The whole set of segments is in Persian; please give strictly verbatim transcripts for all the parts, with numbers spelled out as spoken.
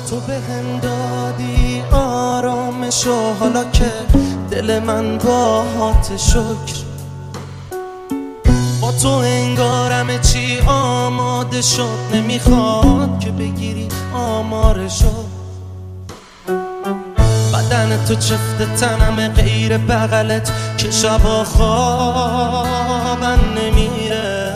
تو به هم دادی آرامشو، حالا که دل من باهات شکر. با تو انگارم چی آماده شد، نمیخواد که بگیری آمارشو. بدن تو چفت تنم غیر بغلت که شبا خوابم نمیره.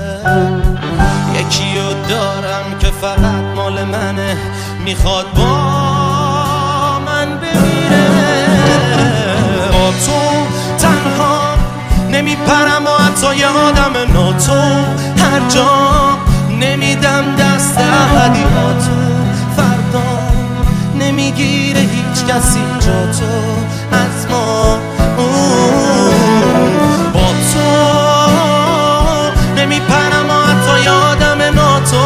یکیو دارم که فقط مال منه، میخواد با من بمیره. با تو تنها نمیپرم و حتی یه آدم ناتو، هر جا نمیدم دست هدیهاتو. فردا نمیگیره هیچ کسی جا تو از ما. با تو نمیپرم و حتی یه آدم ناتو،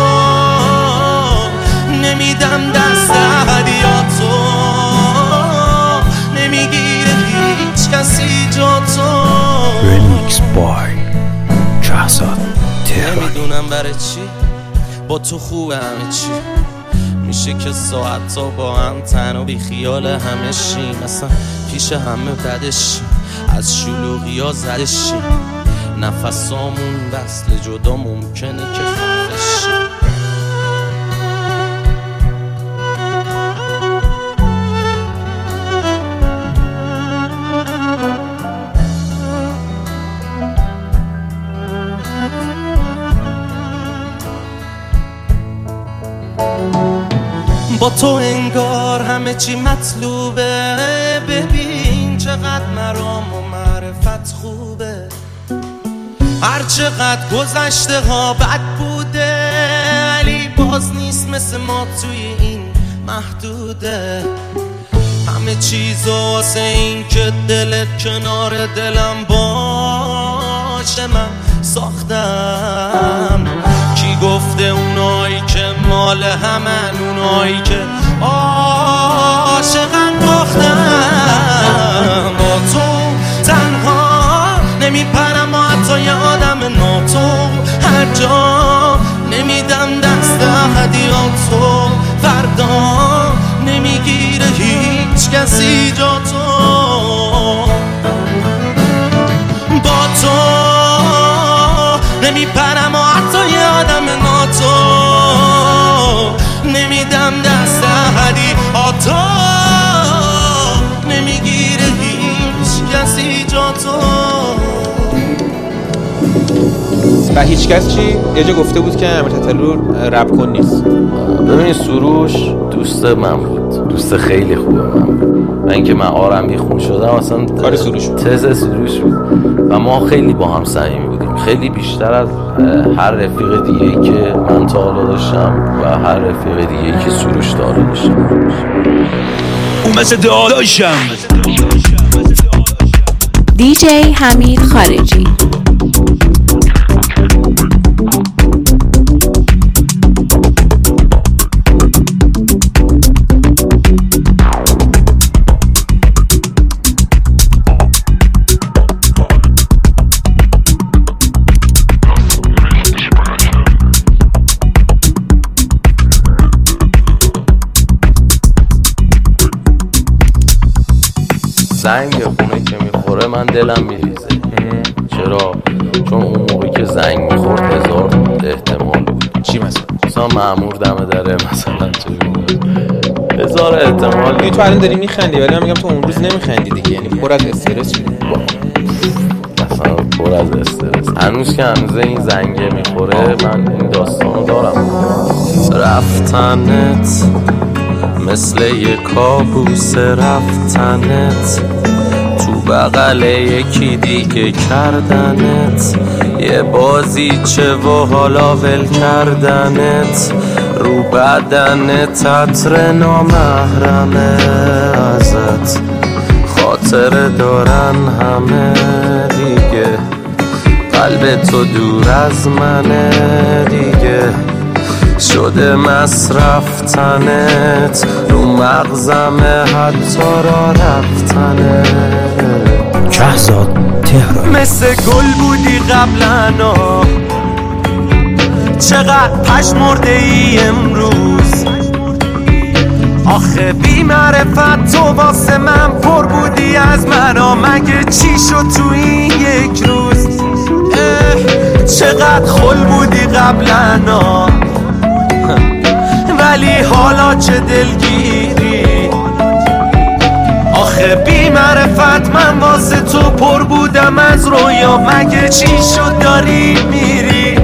نمیدم دست هدیهاتو. نمیگیره هیچ کسی جا تو. Remix Boy شهزاد تهرانی. نمیدونم برای چی با تو خوبه همه چی، میشه که ساعت تا با هم تن و بی خیال همه شیم. اصلا پیش همه بدشیم، از شلوغی ها زدشیم. نفسامون وصل جدا ممکنه که خفشیم. با تو انگار همه چی مطلوبه. ببین چقدر مرام و معرفت خوبه. هر چقدر گذشته ها بد بوده، ولی باز نیست مثل ما توی این محدوده. همه چیز واسه این که دلت کنار دلم باشه من ساختم. کی گفته اونایی که مال همن، اونایی که عاشقن باختم. با تو تنها نمیپرم و حتی یه آدم ناتو، هر جا نمیدم دست هدیهاتو. فردا نمیگیره هیچ کسی جا تو. با تو نمیپرم و حتی یه آدم ناتو، نمیدم دست هدیهاتو. نمیگیره هیچ کسی جا تو. و هیچ کس چی؟ یه جا گفته بود که امیر تتلو رپ کن نیست. ببینید سروش دوست من بود، دوست خیلی خوبه من بود. و اینکه من آرمی خون شدم اصلا کار سروش بود، تز سروش بود. و ما خیلی با هم صمیمی بودیم، خیلی بیشتر از هر رفیق دیگه‌ای که من تا حالا داشتم و هر رفیق دیگه‌ای که سروش تا حالا داشتم. اون مثل داداشم. دی جی حمید خارجی. زنگ خونه که میخوره من دلم میریزه. چرا؟ چون اون موقعی که زنگ میخورد هزار احتمال بود. چی مثلا؟ مثلا مأمور دم دره، مثلا توی هزار احتمال. دیگه تو الان داری میخندی ولی من میگم تو اون روز نمیخندی دیگه، یعنی پر از استرس شدی. مثلا پر از استرس. هنوز که هنوز این زنگه میخوره من این داستانو دارم. رفتنت مثل یه کابوس، رفتنت تو بغل یکی دیگه کردنت. یه بازیچه و حالا ول کردنت. رو بدنت عطر نامحرمه ازت، خاطره دارن همه دیگه. قلب تو دور از منه دیگه، شده مصرف تنت. رو مغزمه حتی را رفتنت. شهزاد تهرانی. مثل گل بودی قبلنا، چقدر پشمرده ای امروز. آخه بی معرفت تو واسه من پر بودی از منو، مگه چی شد تو این یک روز؟ چقدر خل بودی قبلا ولی حالا چه دلگیری. آخه بی معرفت من واسه تو پر بودم از رویا، مگه چی شد داری میری؟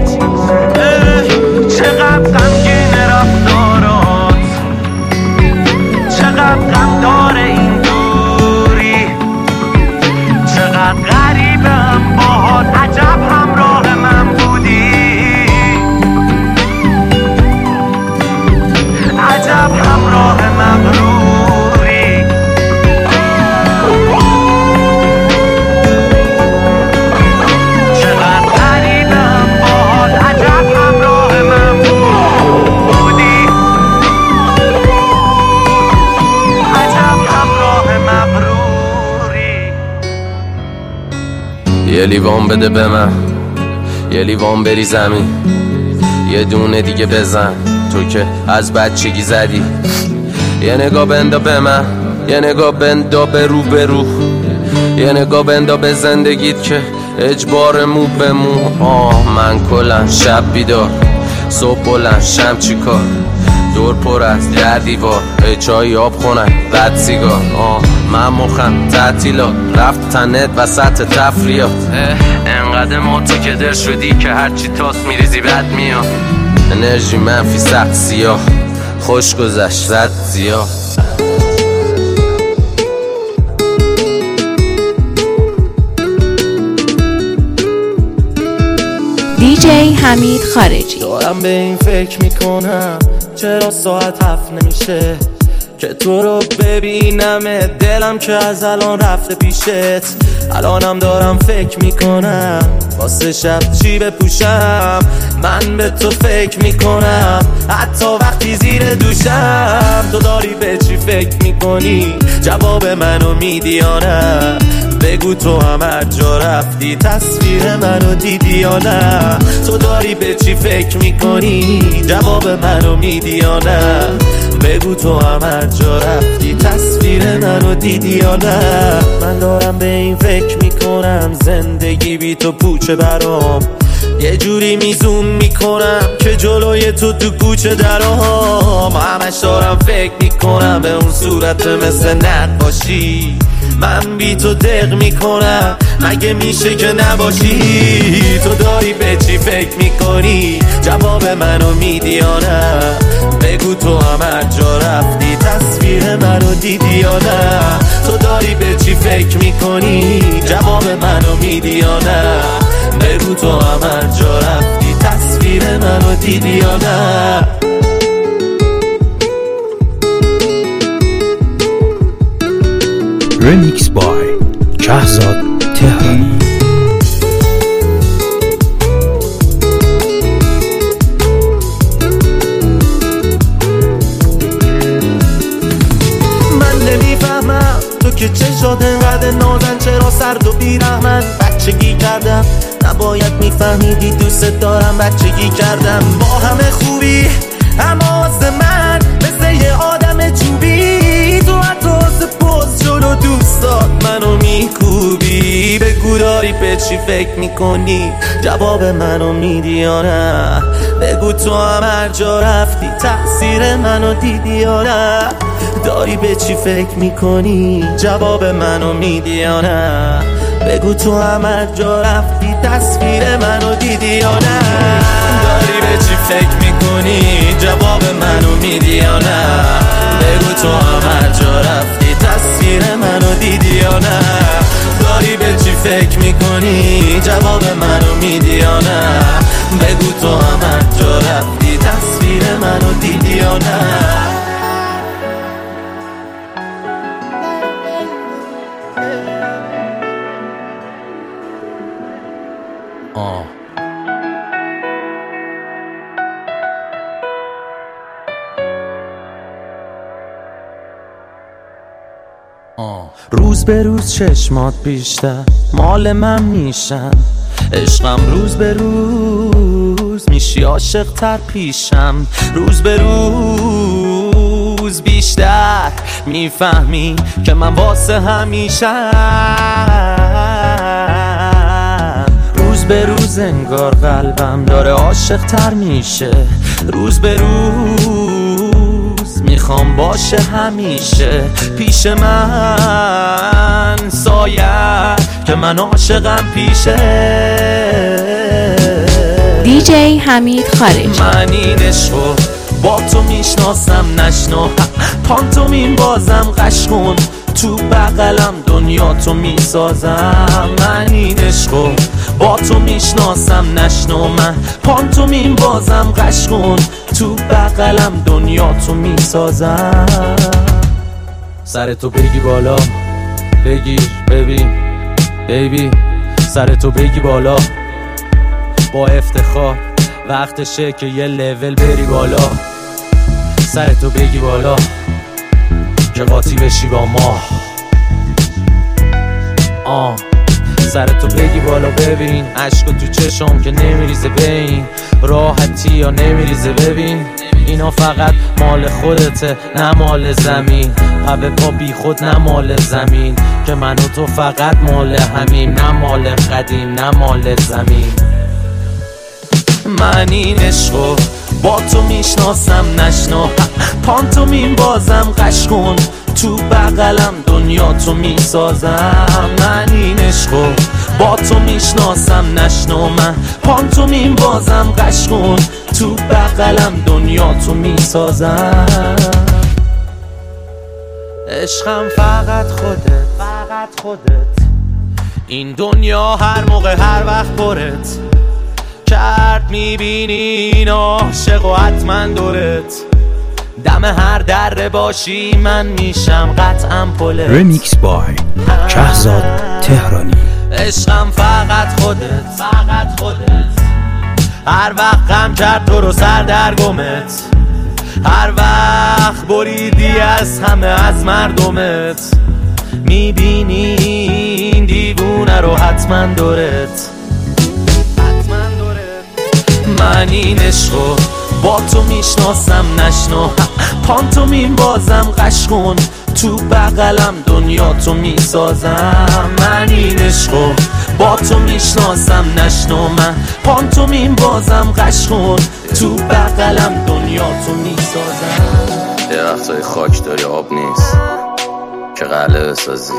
چقدر غمگین رفتارات، چقدر غم داره این دوری، چقدر غریبم باهات، عجب همراه من بودی، عجب همراه مغروری. چقدر غریبم باهات، عجب همراه من بودی، عجب همراه مغروری. یه لیوان بده به من، یه لیوان بری زمین، یه دونه دیگه بزن تو که از بچگی زدی. یه نگاه بندا به من، یه نگاه بندا به رو به رو، یه نگاه بندا به زندگیت که اجبار مو به مو. آه من کلن شب بیدار، صبح بلند شم چی کار، دور پر از در دیوار، ای چای آب خونک بد سیگار. آه من مخم تعطیلات، رفت تنت وسط تفریات، انقدر ما تو که در شدی که هرچی تاس میریزی بد میاد. انرژی منفی سخت سیاه، خوش گذشت رد زیاه. دی جی حمید خارجی. دارم به این فکر میکنم چرا ساعت هفت نمیشه که تو رو ببینم، دلم که از الان رفته پیشت. الانم دارم فکر میکنم واسه شب چی بپوشم، من به تو فکر میکنم حتی وقتی زیر دوشم. تو داری به چی فکر میکنی؟ جواب منو میدی یا نه؟ بگو تو هم هر جا رفتی تصویر منو دیدی یا نه؟ تو داری به چی فکر میکنی؟ جواب منو میدی یا نه؟ بگو تو هم هر جا رفتی تصویر منو دیدی یا نه؟ من دارم به این فکر میکنم زندگی بی تو پوچه برام، یه جوری میزوم میکنم که جلوی تو تو کوچه درام. همش دارم فکر میکنم به اون صورت مثل نقاشی، من بی تو دق میکنم مگه میشه که نباشی؟ تو داری به چی فکر میکنی؟ جواب منو میدی یا نه؟ بگو تو هم هر جا رفتی تصویر منو دیدی یا نه؟ تو داری به چی فکر میکنی؟ جواب منو میدی یا نه؟ بگو تو هم هر جا رفتی تصویر منو دیدی یا نه؟ Remix by شهزاد تهرانی. من نمیفهمم تو که چه شد انقدر نازن، چرا سرد و بیرحمن؟ بچگی کردم نباید میفهمیدی دوست دارم، بچگی کردم با همه خوبی اما واسه من مثل یه آدم چوبی، تو حتی پوز جلو دوستات منو میکوبی. بگو داری به چی فکر میکنی؟ جواب منو میدی یا نه؟ بگو تو هم هر جا رفتی تأثیر منو دیدی یا نه؟ داری به چی فکر میکنی؟ جواب منو میدی یا نه؟ بگو تو هم هر جا رفتی تصویر منو دیدی یا نه؟ داری به چی فکر میکنی؟ جواب منو میدی یا نه؟ بگو تو هم هر جا رفتی تصویر منو دیدی یا نه؟ داری به چی فکر میکنی؟ جواب منو میدی یا نه؟ بگو تو هم هر جا رفتی تصویر منو دیدی یا نه؟ آه آه. روز به روز چشمات بیشتر مال من میشن، عشقم روز به روز میشی عاشق تر پیشم، روز به روز روز بیشتر میفهمی که من واسه همیشه روز به روز انگار قلبم داره عاشق تر میشه روز به روز میخوام باشه همیشه پیش من سایه که من عاشقم پیشه دیجی حمید خارجی. من این عشقو با تو میشناسم نشنا پانتومین بازم قش کن تو بغلم دنیا تو میسازم من این عشقو با تو میشناسم نشنا من پانتومین بازم قش کن تو بغلم دنیا تو میسازم سرتو بگی بالا بگیر ببین بیبی سرتو بگی بالا با افتخار وقتشه که یه لول بری بالا سرتو بگی بالا که قاطی بشی با ما آه سرتو بگی بالا ببین عشقو تو چشم که نمیریزه بین راحتی یا نمیریزه ببین اینا فقط مال خودته نه مال زمین پا پا بی خود نه مال زمین که من و تو فقط مال همین نه مال قدیم نه مال زمین من این عشقو با تو میشناسم نشنا پانتومین بازم قش کن تو بغلم دنیا تو میسازم من این عشقو با تو میشناسم نشنا من پانتومین بازم قش کن تو بغلم دنیا تو میسازم عشقم فقط خودت فقط خودت این دنیا هر موقع هر وقت پرت کرد میبینی این عاشق و حتما دورت دم هر دره باشی من میشم قطعا پلت رمیکس بای کهزاد تهرانی عشقم فقط خودت فقط خودت هر وقت غم کرد تو رو سر در گمت هر وقت بریدی از همه از مردمت میبینی این دیوونه رو حتما دورت من این عشقو با تو میشناسم نشنا پانتومین بازم قش کن تو بغلم دنیا تو میسازم من این عشقو با تو میشناسم نشنا من پانتومین بازم قش کن تو بغلم دنیا تو میسازم یه وقتای خاک داری آب نیست که قلعه بسازی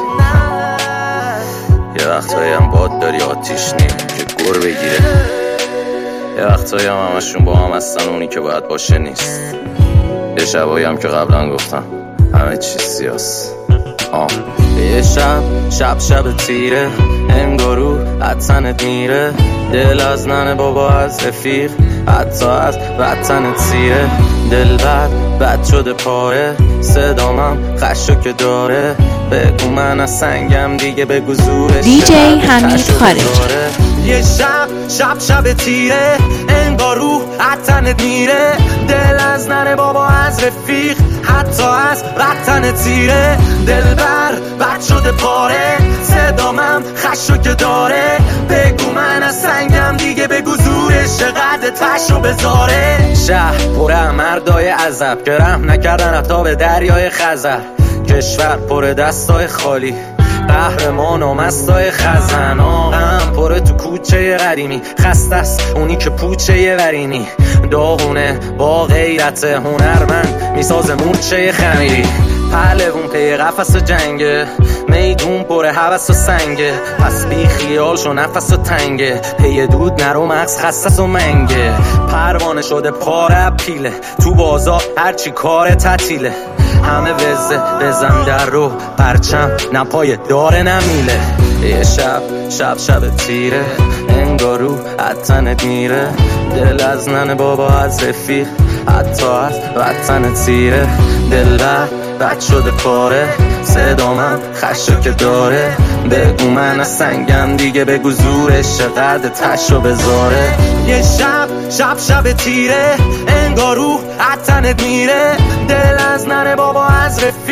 یه وقتایی هم باد داری آتیش نیم که گر بگیره یه وقتایی هم همشون با هم هستن اونی که باید باشه نیست یه شبایی هم که قبلا گفتم همه چیز سیاست آم. یه شب شب شب تیره انگارو حتنت میره دل از ننه بابا از رفیق حتی از وطنت سیره دل بد بد شده پاره صدامم خشو که داره بگو من از سنگم دیگه بگو زورش دیجی حمید خارجی یه شب شب شب تیره انگار روح حتنت میره دل از ننه بابا از رفیق حتی از وطنت سیره دل بر بد شده پاره صدامم خشو که داره بگو من از سنگم دیگه بگو زورش چقدر تشو بذاره شهر پر مردای عذب که رحم نکردن حتی به دریای خزر کشور پر دستای خالی قهرمان و مستای خزن آقم پره تو کوچه قدیمی خسته است اونی که پوچه ورینی داغونه با غیرت هنرمند میسازه مورچه خمیری پهلوون پی قفس جنگه میدون پره هوس و سنگه پس بی خیال شو نفس و تنگه پی دود نرو مغز خستس و منگه پروانه شده پاره پیله تو بازار هرچی کار تعطیله همه وزه بزن در رو پرچم نپای داره نمیله یه شب شب شب تیره انگارو حتنت میره دل از ننه بابا از رفیق حتی از وطنت سیره دل بر بد شده پاره صدامم خشو که داره بگو من از سنگم دیگه بگو زورش چقدر تشو بذاره یه شب شب شب تیره انگار روح حتنت میره دل از ننه بابا از رفیق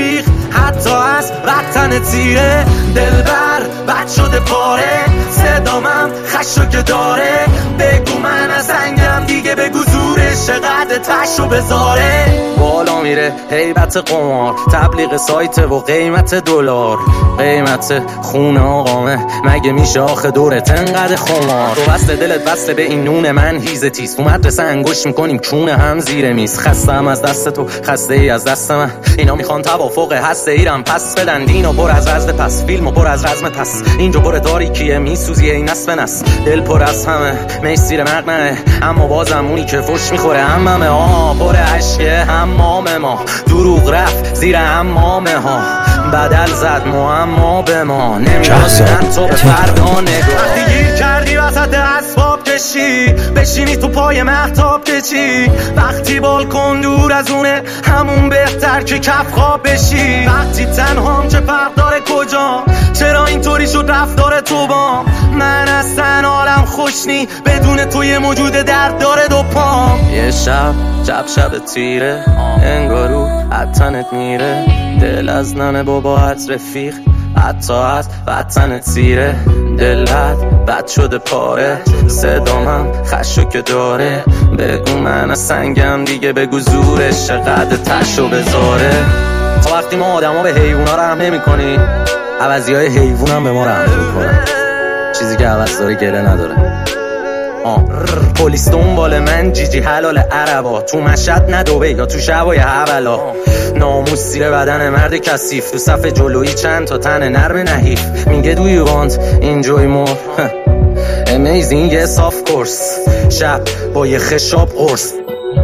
حتی از وطن تیره. دلبر بد شده پاره، صدامم خشو که داره. بگو من از سنگم دیگه، بگو زورش قد تشو بذاره. بالا میره هیبت قمار، تبلیغ سایت و قیمت دلار. قیمت خون آقامه مگه میشه آخه دورت انقدر خمار؟ تو وصل دلت وصل به این نون من هیزه تیز. تو مدرسه انگوش میکنیم کونه هم زیر میز. خستم از دست تو، خسته ای از دست من. اینا میخوان توافق هسته ایرم پس بدن. دینو پر از رزد پس، فیلمو پر از رزم پس. اینجا پر تاریکیه میسوزی این نصف نس. دل پر از همه میسیر مقنعه، اما بازم اونی که فش میخوره هممه. آه پر عشقه حمام ما، دروغ رفت زیر حمامه ها. بدل زد معما به ما، نمیدونم تو به فردا نگاه. وقتی گیر کردی وسط اسباب کشی، بشینی تو پای مهتاب کشی. وقتی بالکن دور از اونه، همون بهتر که کف خواب بشی. وقتی تنهام چه فرق داره کجا، چرا اینطوری شد رفتار تو با من؟ اصلا حالم خوش نی بدون تو، یه موجود درد داره دو پام. یه شب شب شب تیره، انگارو حتنت میره. دل از ننه بابا رفیق، حتی از وطن تیره. دلت بد شده پاره، صدامم خشو که داره. بگو من از سنگم دیگه، بگو زورش قد تشو بذاره. تا وقتی ما آدم ها به حیوونا رحم نمی کنی، عوضی های حیوون هم به ما رحم نمی کنن. چیزی که عوض داره گله نداره. آه پلیس دنبال من، جیجی حلال عربا. تو مشهد ندوبه یا تو شبای حولا. ناموس زیر بدن مرد کثیف، تو صف جلویی چند تا تن نرم نحیف. میگه do you want enjoy more amazing yes of course. شب با یه خشاب قرص،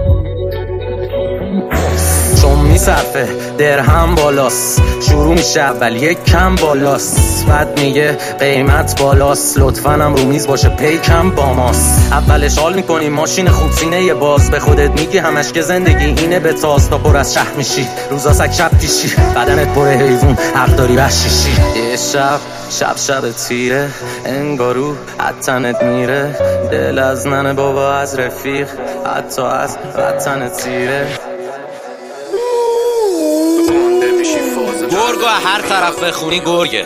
چون میصرفه درهم بالاست. شروع میشه اول یک کم بالاست، بعد میگه قیمت بالاست. لطفاً هم رو میز باشه پیکم با ماست. اولش حال میکنی ماشین خوب سینه یه باز. به خودت میگی همش که زندگی اینه به تاز. تا پر از شهر میشی روزا سک شب پیشی، بدنت پر حیوون حق داری وحشیشی. یه شب شب شب تیره، انگارو حتنت میره. دل از ننه بابا از رفیق، حتی از وطن تیره. گرگو هر طرف بخونی گرگه،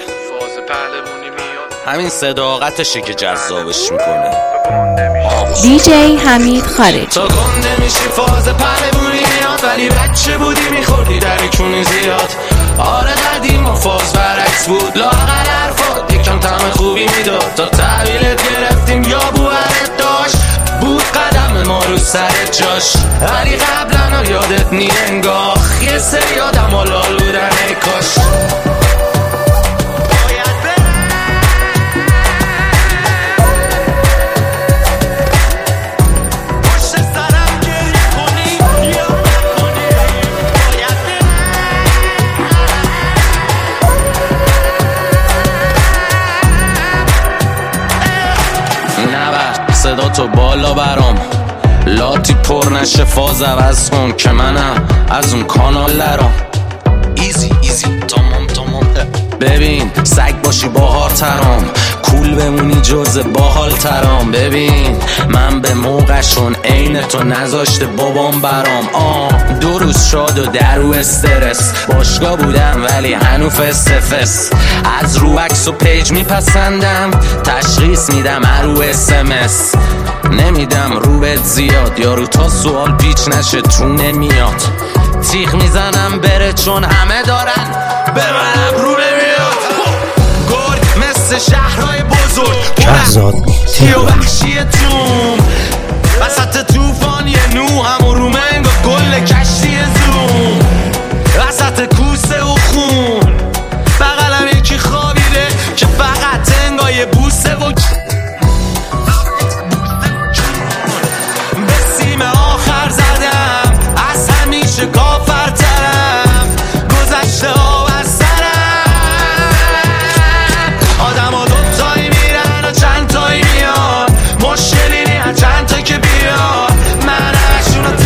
همین صداقتشه که جذابش میکنه. دیجی حمید خارجی. تا گنده میشی فاز پهلوونی میاد، ولی بچه بودی میخوردی در کونی زیاد. آره دردیم و فاز برعکس بود، لاغر حرفات یکم طعم خوبی میداد. تا تحویلت گرفتیم یا بوهرت داشت، بود قدم ما رو سر جاش. ولی قبلا یادت نی انگاه، یه سری آدم ها لال بودن ای کاش. صدا تو بالا برام، لاتی پر نشه فاز عوض کن که منم از اون کانال لرام. ایزی ایزی تمام تمام. ببین سگ باشی باهار ترام، کول بمونی جز باحال ترام. ببین من به موقعشون عین تو نذاشته بابام برام. آه دو روز شاد و در رو استرس، باشگاه بودم ولی هنو فس فس. از رو عکس و پیج میپسندم، تشخیص میدم رو اس ام اس. نمیدم رو بهت زیاد، یارو تا سوال پیچ نشه تو نمیاد. تیغ میزنم بره چون همه دارن به منم رو نمیاد. گرگ مثل شهرهای بزرگ، کهزاد تیو وحشی توم وسط توفان یه نو هم و رومنگ و گل کشتی زوم. وسط کوسه و خون بغلم یکی خوابیده که فقط انگای بوسه و به سیم آخر زدم، از همیشه کافرترم. گذشته ها و سرم، آدم ها دوتایی میرن و چند تایی میان. مشکلی نیم چند تا که بیان، من اشون رو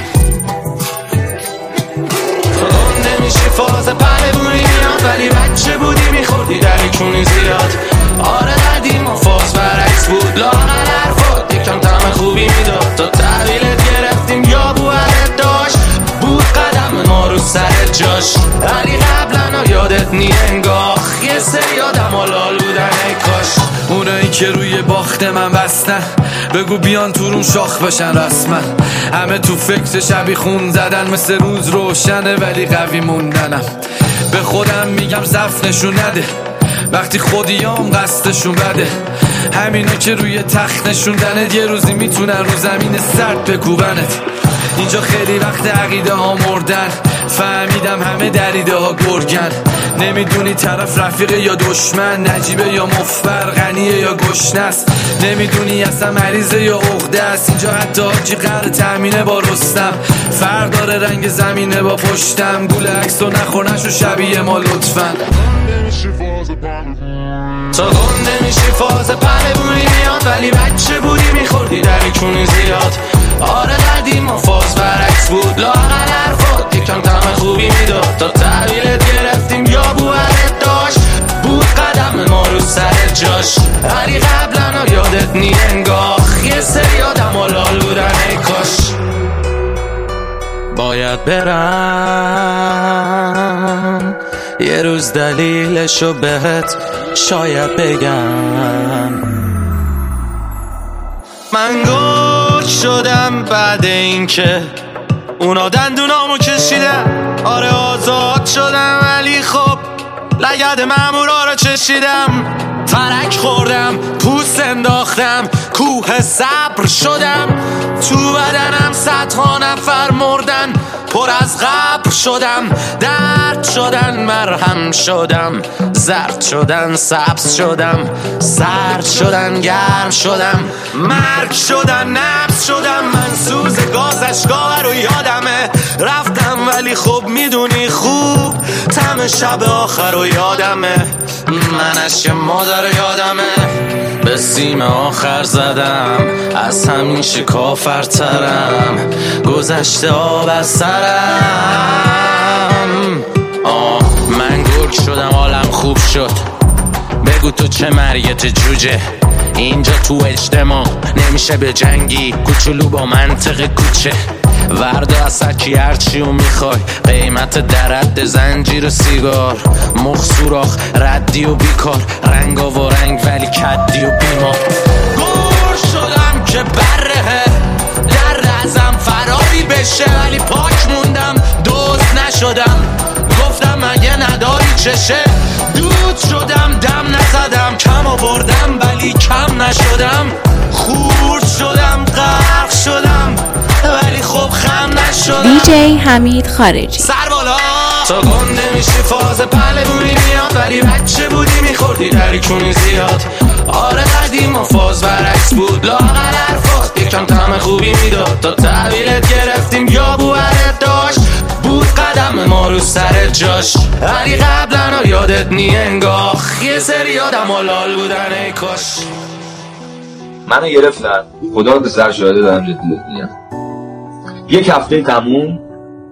تو گنده میشی فاز پهلوونی میاد، ولی بچه بودی میخوردی در کونی زیاد. آره دردیم و فاز برعکس بود، لاغر حرفات یکم طعم خوبی میداد. تا تحویلت گرفتیم یا بوهرت داشت، بود قدم ما رو سر جاش. ولی قبلا یادت نی انگاه یه سری آدم آلال بودن ای کاش. اونایی که روی باخت من بستن بگو بیان تو روم شاخ باشن رسما. همه تو فکر شبی خون زدن مثل روز روشنه ولی قوی موندنم. به خودم میگم ضعف نشون نده وقتی خودیام قصدشون بده. همینا که روی تخت نشوندنت یه روزی میتونن رو زمین سرد بکوبنت. اینجا خیلی وقت عقیده ها مردن فهمیدم همه دریده ها گرگن. نمیدونی طرف رفیقه یا دشمن، نجیبه یا مفبر، غنیه یا گشنست. نمیدونی اصلا مریضه یا عقده است. اینجا حتی حاجی قرار تأمینه با رستم. فرداره رنگ زمینه با پشتم. گول عکس و نخور نشو شبیه ما لطفا. تا گنده میشی فاز پهلوونی میاد ولی بچه بودی میخوردی دری کونی زیاد. آره قدیم ما فاز برعکس بود لاغر حرفات یکم طعم خوبی میداد. تا تحویلت گرفتیم یا بوهرت داشت بود قدم ما رو سر جاش. ولی قبلا یادت نی انگاه یه سری آدم آلال بودن ای کاش. باید برم یه روز دلیلشو بهت شاید بگم. من گل شدم بعد این که اونا دندونامو کشیدن. آره آزاد شدم ولی خب لگد مامورا رو چشیدم. ترک خوردم پوست انداختم کوه صبر شدم. تو بدنم صدها نفر مردن پر از قبر شدم. درد شدن مرهم شدم زرد شدن سبز شدم. سرد شدن گرم شدم مرگ شدن نبض شدم. من سوز گاز اشکا رو یادمه رفتم ولی خب میدونی خوب طعم شب آخر رو یادمه. من اشک مادر یادمه به سیم آخر زدم از همین شکافرترم گذشته آب از سرم. آه من گل شدم حالم خوب شد. بگو تو چه مریت جوجه اینجا تو اجتماع نمیشه به جنگی کوچولو با منطق کوچه. وردا از سکی هرچی و میخوای قیمت درد زنجیر و سیگار. مخ سوراخ ردی و بیکار رنگا و رنگ ولی کدی و بیمار. گور شدم که بره در ازم فراری بشه ولی پاک موندم دوست نشدم. گفتم مگه نداری چشه دود شدم دم نزدم کم آوردم ولی کم نشدم. خورد شدم غرق شدم ولی خب خم نشدم. دیجی حمید خارجی سر بالا تا گنده میشی فاز پهلوونی میاد ولی بچه بودی میخوردی دری کونی زیاد. آره قدیم ما فاز برعکس بود لاغر حرفات یکم طعم خوبی میداد. تا تحویلت گرفتیم یا بوهرت داشت بود قدم ما رو سر جاش. ولی قبلا یادت نی انگاه یه سری آدم آلال بودن ای کاش. منو گرفتن خدا رو به سر شاهده دارم جدی میگم. یک هفته تموم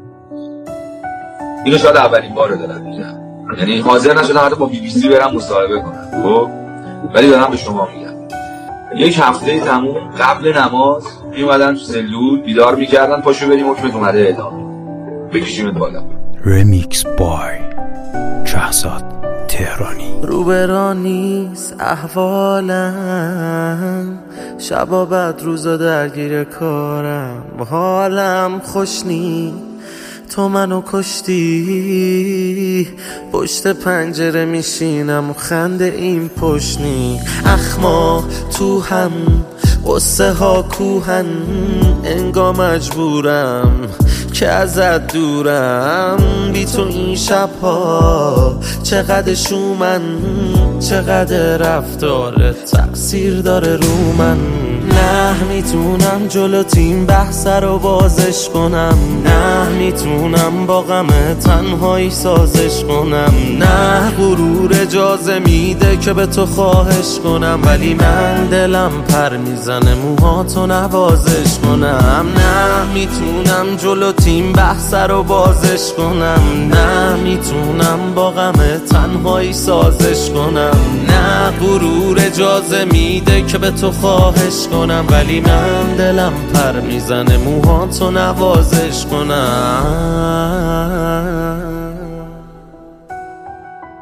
اینو شاید اولین باره دارم میگم. یعنی حاضر نشدم حتی با بی بی سی برم مصاحبه کنم خب ولی دارم به شما میگم. یک هفته تموم قبل نماز میومدن تو سلول بیدار میکردن پاشو بریم حکمت اومده اعلام بکشیمت بالا. رمیکس بای شهزاد تهرانی. روبرا نیست احوالم شبا بعد روزا درگیر کارم. حالم خوش نی تو منو کشتی. پشت پنجره میشینم و خنده این پشنی. اخما تو هم قصه ها کوهن انگا مجبورم که ازت دورم. بی تو این شبها چقدر شومن چقدر رفتارت تأثیر داره رو من. نه میتونم جلو تیم بحث رو بازش کنم. نه میتونم با غم تنهایی سازش کنم. نه غرور اجازه میده که به تو خواهش کنم ولی من دلم پر میزنه موهاتو نوازش کنم. نه میتونم جلو تیم بحث رو بازش کنم. نه میتونم با غم تنهایی سازش کنم. نه غرور اجازه میده که به تو خواهش کنم ولی من دلم پر میزنه موهاتو نوازش کنم.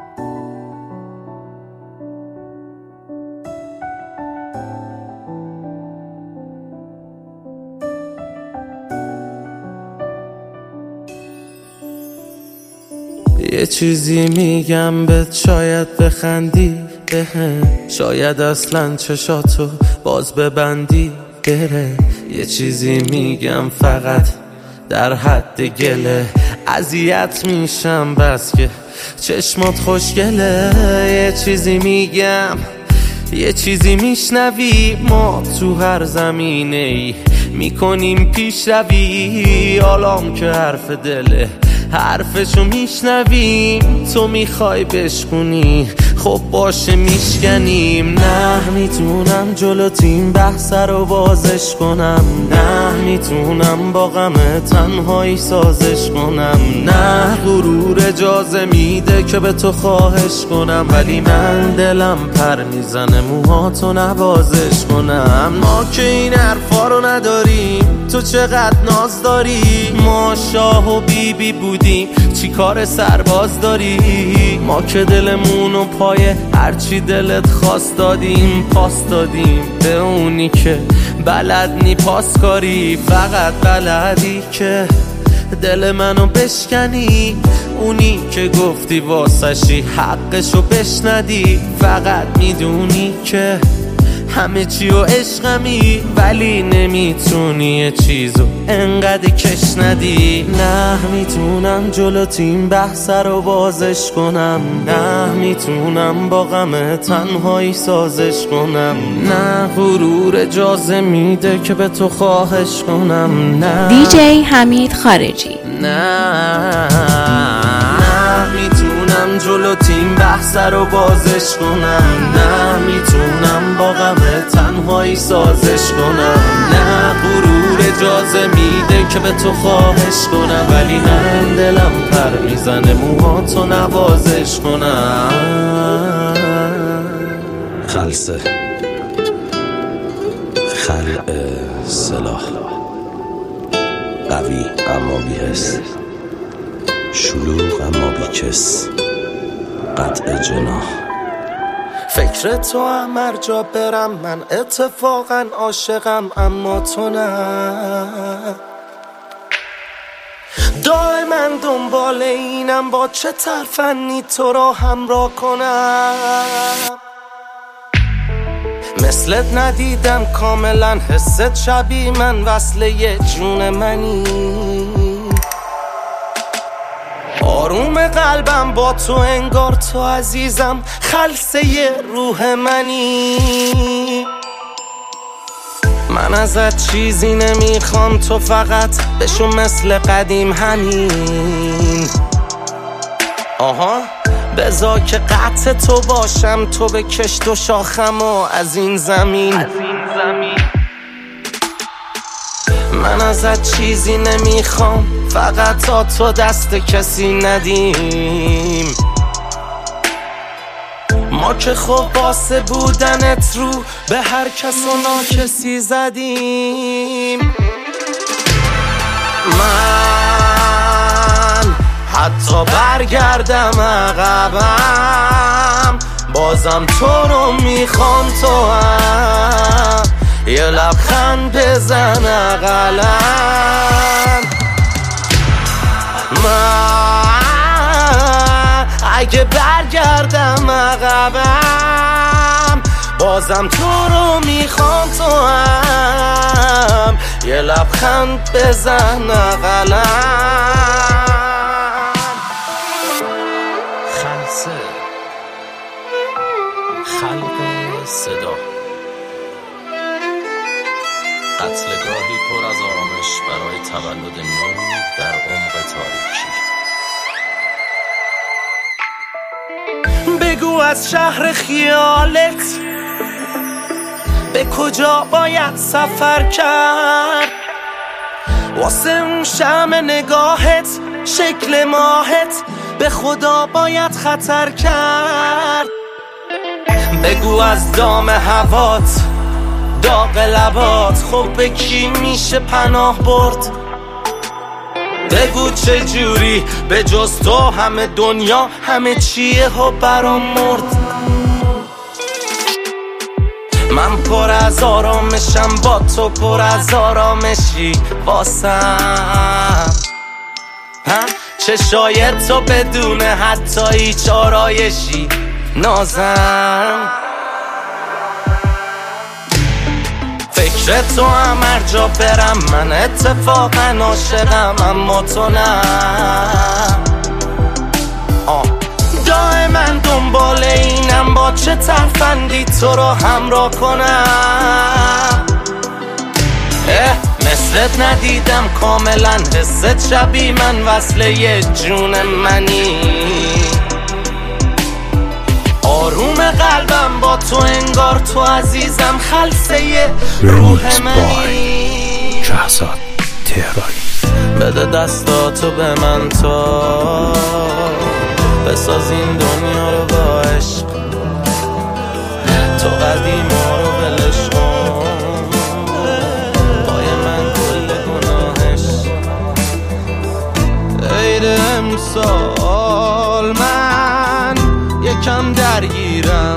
یه چیزی میگم بهت شاید بخندی بهم، شاید اصلا چشاتو باز ببندی بره. یه چیزی میگم فقط در حد گله، اذیت میشم بس که چشمات خوشگله. یه چیزی میگم یه چیزی میشنوی، ما تو هر زمینه ای میکنیم پیش روی. حالام که حرف دله حرفشو میشنویم، تو میخوای بشکنی خب باشه میشکنیم. نه میتونم جلو تیم بحث رو بازش کنم، نه میتونم با غم تنهایی سازش کنم. نه غرور اجازه میده که به تو خواهش کنم، ولی من دلم پر میزنه موهاتو نوازش کنم. ما که این حرفا رو نداریم، تو چقدر ناز داری. ما شاه و بیبی بی بودیم چی کار سرباز داری. ما که دلمونو پای هرچی دلت خواست دادیم، پاس دادیم به اونی که بلد نی پاس کاری. فقط بلدی که دل منو بشکنی، اونی که گفتی واسشی حقشو بشندی. فقط میدونی که همه چی و عشقمی، ولی نمیتونی یه چیزو انقدر کش ندی. نه میتونم جلو تیم بحث رو بازش کنم، نه میتونم با غم تنهایی سازش کنم. نه غرور اجازه میده که به تو خواهش کنم. نه دیجی حمید خارجی. نه نه میتونم جلو تیم بحث رو بازش کنم، نه میتونم با غم تنهایی سازش کنم. نه غرور اجازه میده که به تو خواهش کنم، ولی من دلم پر میزنه موهاتو نوازش کنم. خلصه خلق سلاح، قوی اما بی‌حس، شلوغ اما بی‌کس، قطع جناح. فکر تو هم هر جا برم من اتفاقا عاشقم، اما تو نه. دائما دنبال اینم با چه ترفنی تو را همراه کنم. مثلت ندیدم کاملا، حست شبیه من، وصل یه جون منی. آروم قلبم با تو انگار تو عزیزم، خلصه یه روح منی. من ازت چیزی نمیخوام، تو فقط بشو مثل قدیم همین. آها بذار که قطع تو باشم، تو به کشت و شاخم و از این زمین, از این زمین. من ازت چیزی نمیخوام، فقط تا تو دست کسی ندیم. ما که خب واسه بودنت رو به هر کس و ناکسی زدیم. من حتی برگردم عقبم، بازم تو رو میخوام، تو هم یه لبخند بزن اقلم. من اگه برگردم عقبم، بازم تو رو میخوام، تو هم یه لبخند بزن اقلم. خلصه خلق صدا، قتلگاهی پر از آرامش برای تولد نور در عمق تاریکی. بگو از شهر خیالت به کجا باید سفر کرد، واسه اون شمع نگاهت، شکل ماهت، به خدا باید خطر کرد. بگو از دام هوات، داغ لبات، خب به کی میشه پناه برد؟ بگو چه جوری به جز تو همه دنیا همه چیه ها برام مرد. من پر از آرامشم، با تو پر از آرامشی واسم. چشای تو بدون حتی هیچ آرایشی نازم. فکر تو هم هر جا برم من اتفاقا عاشقم، اما تو نه. دائما دنبال اینم با چه ترفندی تو رو همراه کنم. اه مثلت ندیدم کاملا، حست شبیه من وصل یه جون منی. آروم قلبم با تو انگار تو عزیزم، خلصه روح منی. شهزاد تهرانی. بده دستاتو به من تا بساز این دنیا رو با عشق، تو قدیما رو بلش کن، پای من کل گناهش. عید امسال من یکم درگیرم،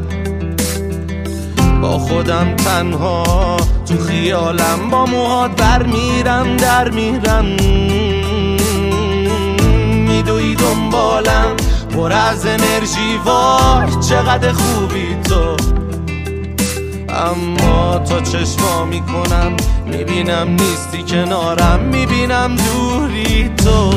با خودم تنها تو خیالم، با موهات بر میرم در میرم، میدوی دنبالم پر از انرژی. وای چقدر خوبی تو، اما تا چشما میکنم میبینم نیستی کنارم، میبینم دوری تو.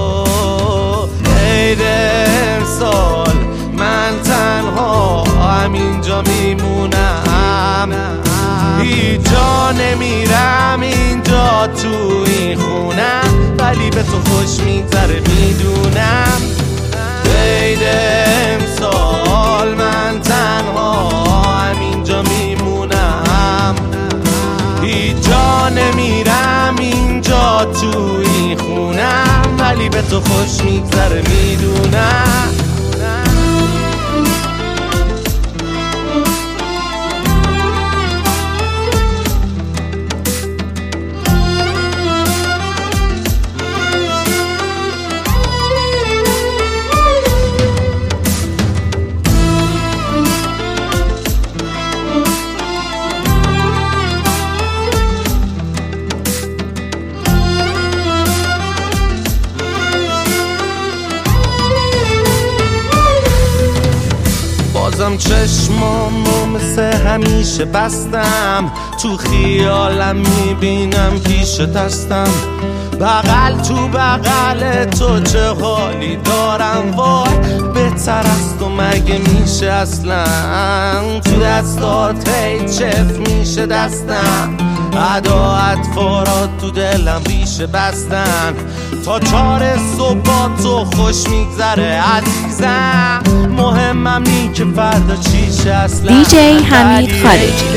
عید امسال من تنها همینجا میمونم، هیچ جا نمیرم اینجا تو این خونم، ولی به تو خوش میگذره میدونم. عید امسال من تنها همینجا میمونم، هیچ جا نمیرم اینجا تو این خونم، ولی به تو خوش میگذره میدونم. بازم چشمامو مثل همیشه بستم، تو خیالم میبینم پیش دستم، بغل تو بغل تو چه حالی دارم. وای بهتر از تو مگه میشه اصلا، تو دستات هی چف میشه دستم، ادا اطفارات تو دلم ریشه بستن، تا چار صبح تو خوش میگذره عزیزم. مهمم نی که فردا چیشه اصلا. دی جی حمید خارجی.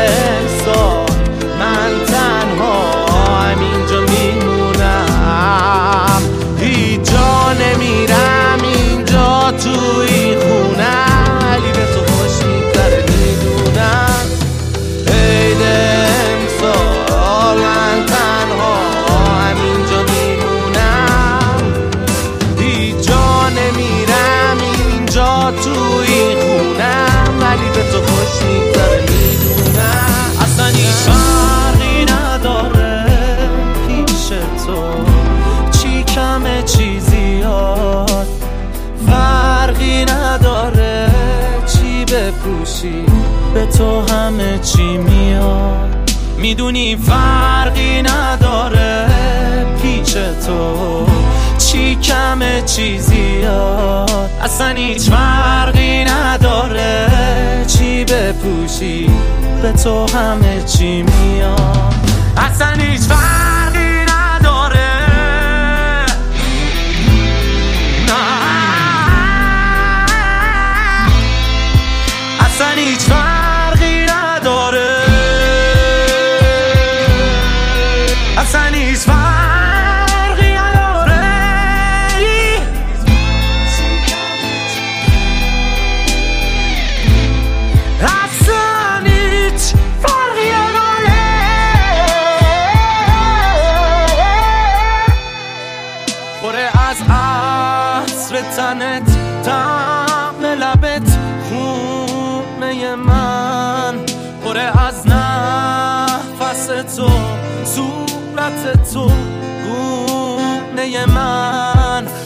من تنها همینجا میمونم، هیچ جا نمیرم اینجا تو این خونم، ولی به تو خوش میگذره میدونم. عید امسال من تنها همینجا میمونم، هیچ جا نمیرم اینجا تو این خونم، ولی به تو خوش میگذره میدونم. اصلا هیچ فرقی نداره پیش تو، چی کمه چی زیاد، فرقی نداره چی بپوشی، به تو همه چی میاد. میدونی فرقی نداره پیش تو، چی کمه چی زیاد، اصلا هیچ فرقی نداره چی بپوشی، به تو همه چی میاد. اصلا هیچ فرقی نداره، نه اصلا هیچ فرقی نداره، اصلا هیچ فرقی نداره، اصلا هیچ فرقی نداره. پره از عطر تنت، طعم لبت، خونه من، پره از نفس تو، صورت تو، گونه من،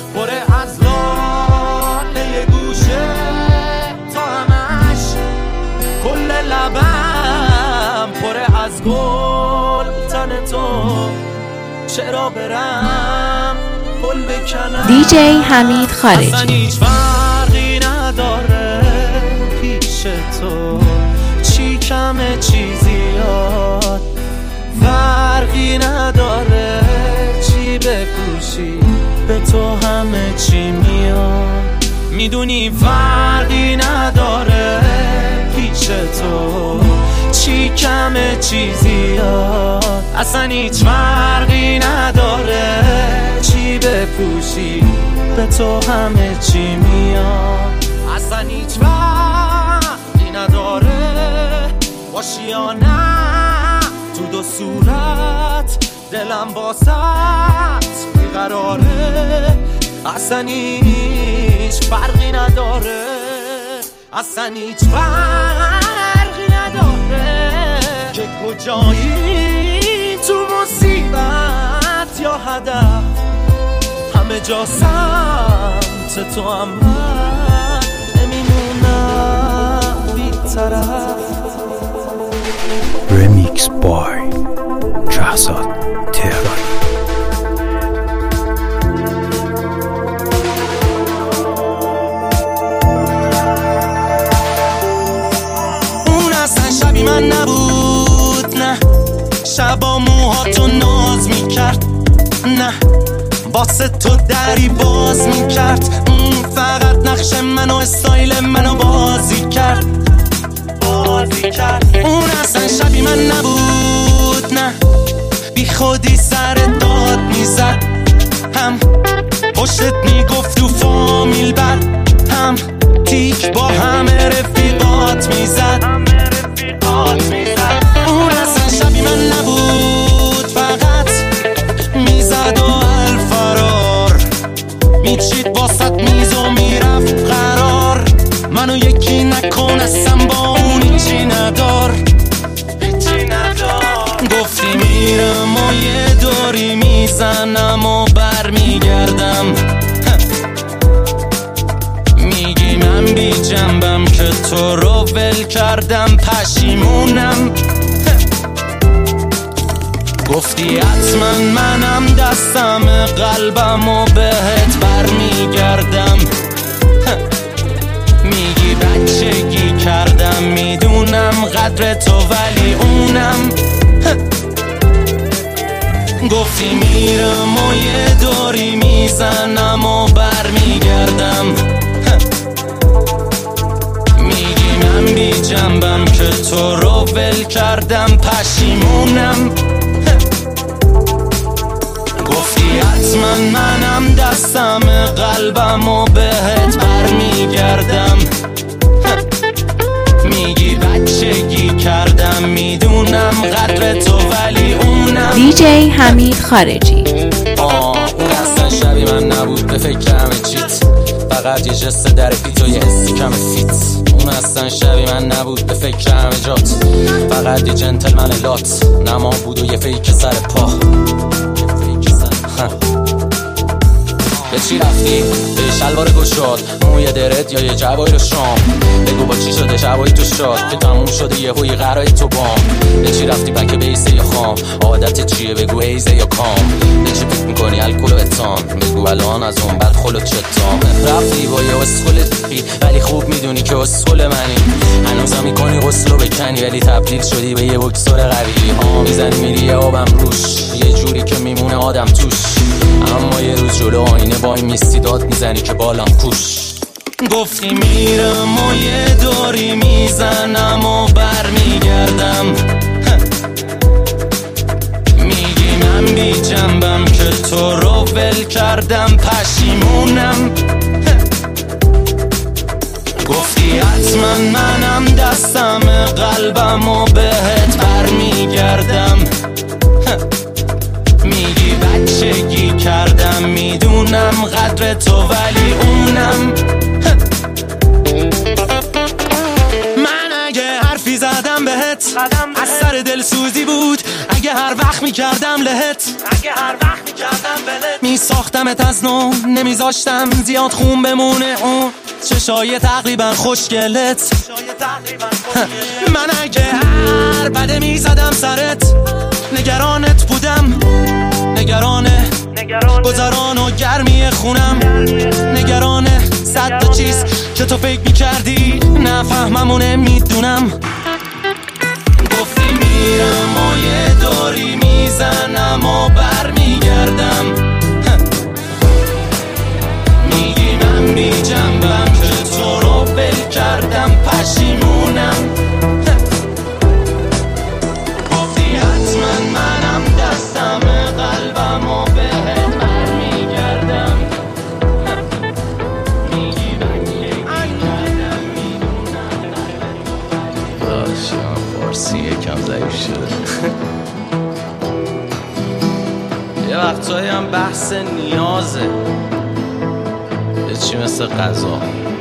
چرا برم پل بکنم. دیجی حمید خارجی. اصلا هیچ فرقی نداره پیش تو چی کمه چی زیاد، فرقی نداره چی بپوشی به تو همه چی میاد. میدونی فرقی نداره پیش تو چی کمه چی زیاد، اصلا هیچ فرقی نداره چی بپوشی به تو همه چی میاد. اصلا هیچ فرقی نداره باشی یا نه تو دو صورت دلم باست بیقراره. اصلا هیچ فرقی نداره، اصلا هیچ فرقی نداره که کجایی تو مصیبت یا هدف، همه جا سمت تو هم من نمیمونم بی طرف. رمیکس بای شهزاد تهرانی. شبی من نبود، نه شبا موهاتو ناز میکرد، نه واسه تو دری باز میکرد، فقط نقش منو استایل منو بازی کرد بازی کرد. اون اصلا شبی من نبود، نه بی خودی سر داد میزد، هم پشتت میگفت تو فامیل بد، هم تیک با همه رفیقات میزد. اون اصلا شبی من نبود، فقط میزد و الفرار میچید واسط میز و میرفت قرار. منو یکی نکن اصلا با اون هیچی ندار هیچی ندار. گفتی میرم و یه دوری میزنم و بر میگردم، میگی من بی جنبم که تو رو ول کردم پشیمونم. گفتی حتما منم دستم قلبم و بهت بر میگردم، میگی بچگی کردم میدونم قدر تو ولی اونم. گفتی میرم و یه دوری میزنم و بر میگردم، میگی من بی جنبم که تو رو ول کردم پشیمونم. گفتی حتما منم دستم قلبم و بهت بر میگردم، میگی بچگی کردم میدونم قدر تو ولی اونم. دیجی حمید خارجی. آه اون اصلا شبی من نبود به فکر همه چیت، فقط یه جست در پیت و یه حسی کم فیت. اون اصلا شبی من نبود به فکر همه جات، فقط یه جنتلمن لات نما بود و یه فیک سر پا. به چی رفتی؟ به شلوار گشاد موی درت یا یه جوای رو شام؟ بگو با چی شده جوای تو شاد که تموم شده یه هوی قرای تو بام؟ به چی رفتی بک بیسه یا خام؟ عادت چیه بگو هیزه یا کام؟ به چی فکر میکنی الکل و اتام؟ بگو الان از اون بعد خلوت چتام. رفتی با یه اسخول دیگی ولی خوب میدونی که اسخول منی، هنوزم میکنی غسلو بکنی ولی تبدیل شدی به یه بکسور قوی. ها میزنی میری یه آبم روش یه جوری که میمونه آدم توش، اما یه روز جلو آینه وای میستی داد میزنی که بالام کوش. گفتی میرم و یه دوری میزنم و بر میگردم، میگی من بی جنبم که تو رو ول کردم پشیمونم. گفتی حتما منم دستم قلبم و بهت بر میگردم، میگی بچگی کردم میدونم قدر تو ولی اونم. من اگه حرفی زدم بهت از سر دلسوزی بود، اگه هر وقت میکردم لهت اگه هر وقت میکردم بلت میساختمت از نو، نمیذاشتم زیاد خون بمونه اون چشای تقریبا خوشگلت. من اگه هر بده میزدم سرت، نگرانت بودم نگرانه گذران و گرمی خونم، نگرانه صد تا چیز که تو فکر میکردی نفهمم و نمیدونم. گفتی میرم و یه داری میزنم و بر میگردم، میگی من بی جنبم که تو رو بل کردم پشیمونم. گفتی حتما منم دستم قلبم و بهت بر میگردم، میگی من که کردم میدونم. داشتم فارسی یکم ضعیف شده. یه وقتایی هم بحث نیازه، یه چی مثل غذا.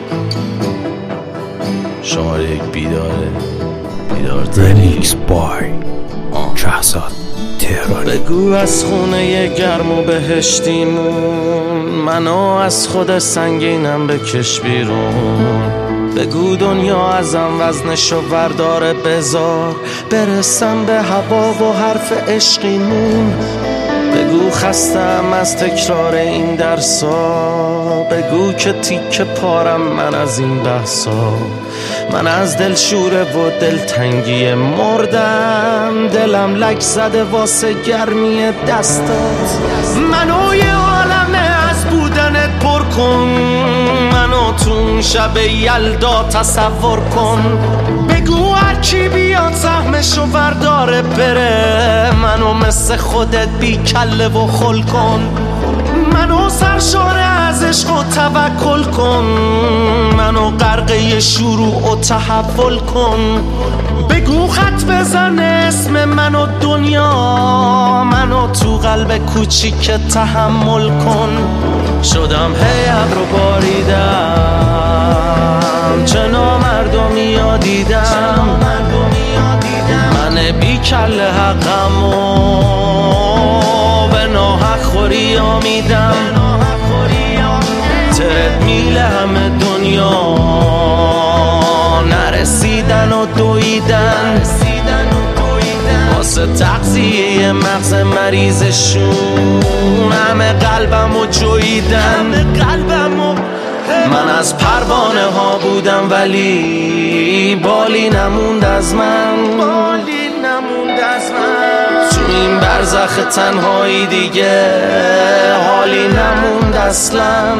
شماره یک بیداره، بیدار رمیکس بای شهزاد تهرانی. بگو از خونه گرم و بهشتیمون منو از خود سنگینم بکش بیرون. بگو دنیا ازم وزنشو ورداره بذار برسم به هوا و حرف عشقیمون. بگو خستم از تکرار این درسا، بگو که تیک پارم من از این بحثا. من از دل شوره و دلتنگی مردم، دلم لک زده واسه گرمی دستات. منو یه عالمه از بودنت پر کن، منو تو شب یلدا تصور کن. بگو هرکی بیاد سهمشو ورداره بره، منو مثل خودت بی کله و خل کن. منو سرشاره از عشق و توکل کن، منو غرقه شروع و تحول کن. بگو خط بزن اسم منو دنیا، منو تو قلب کوچیک تحمل کن. شدم هی ابرو باریدم، چه نامردمی ها دیدم، من بی کل حقم و به ناحق خوری آمیدم. ترد میل همه دنیا نرسیدن و دویدن، واسه تغذیه مغز مریضشون همه قلبم و جویدن. من از پروانه ها بودم ولی بالی نموند از من، تو این برزخ تنهایی دیگه حالی نموند اصلا.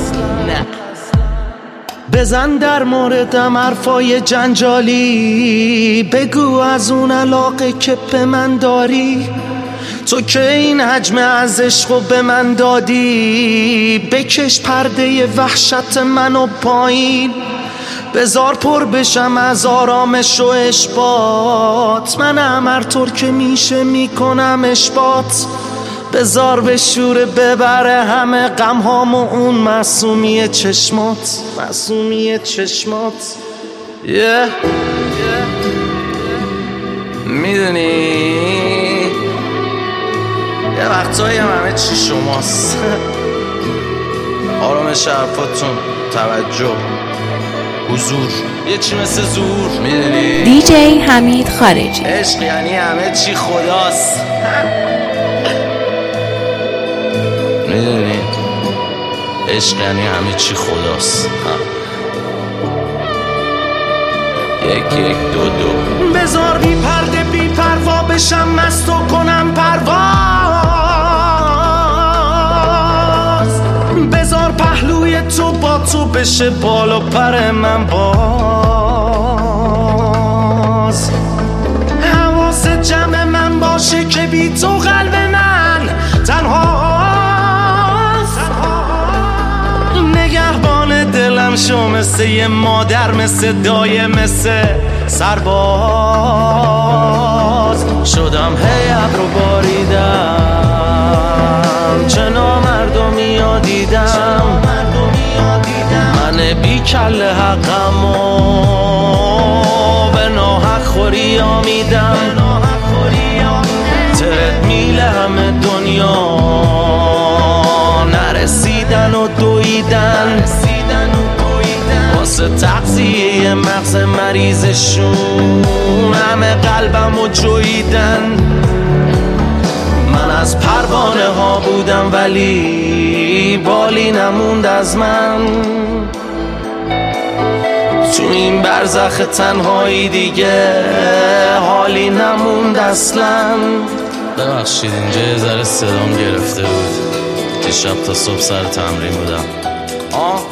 بزن در موردم حرفای جنجالی، بگو از اون علاقه که به من داری. تو که این حجم از عشقو به من دادی، بکش پرده وحشت منو پایین. بذار پر بشم از آرامش و اشباط، منم هر طور که میشه میکنم اشباط. بذار به شور ببره همه غم هام و اون معصومی چشمات، معصومی چشمات. yeah. yeah. میدونی یه وقتایی هم همه چی شماست. آرامش حرفاتون، توجه، حضور، یه چی مثل زور. میدونی دی جی حمید خارجی. عشق یعنی همه چی خداست. میدونی عشق یعنی همه چی خداست. یک یک دو دو. بذار بی پرده بی پروا بشم مست و کنم پرواز. بذار پهلوی تو با تو بشه بال و پر من باز. حواس جمع من باشه که بی تو قلب من تنهاست. نگهبان دلم شو مثل یه مادر، مثل دایه، مثل سرباز. شدم هی ابرو باریدم، چه نامردمی ها دیدم، من بی کل حقم و به ناحق خوری آمیدم. ترد میل همه دنیا نرسیدن و دویدن، واسه تغذیه مغز مریضشون همه قلبم و جویدن. من از پروانه ها بودم ولی بالی نموند از من، تو این برزخ تنهایی دیگه حالی نموند اصلا. ببخشید اینجا یه ذره صدام گرفته بود، دیشب تا صبح سر تمرین بودم. آه